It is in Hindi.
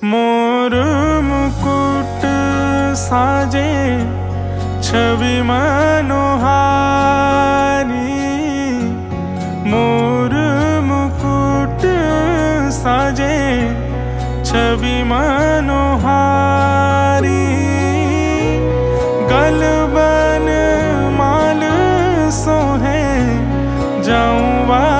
मोर मुकुट साजे छवि मनोहारी। मोर मुकुट साजे छवि मनोहारी। गलबन माल सोहे जाऊं